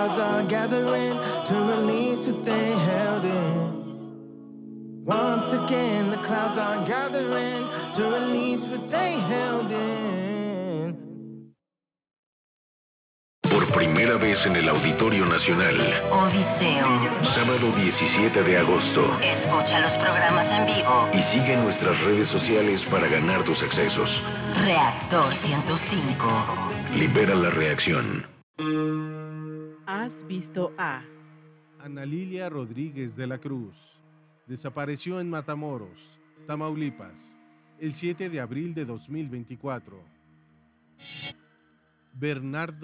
clouds are gathering to release what they held in. Once again, the clouds are gathering to release what they held in. Por primera vez en el Auditorio Nacional. Odiseo. Sábado 17 de agosto. Escucha los programas en vivo. Y sigue nuestras redes sociales para ganar tus accesos. Reactor 105. Libera la reacción. ¿Has visto a Ana Lilia Rodríguez de la Cruz? Desapareció en Matamoros, Tamaulipas, el 7 de abril de 2024. Bernardo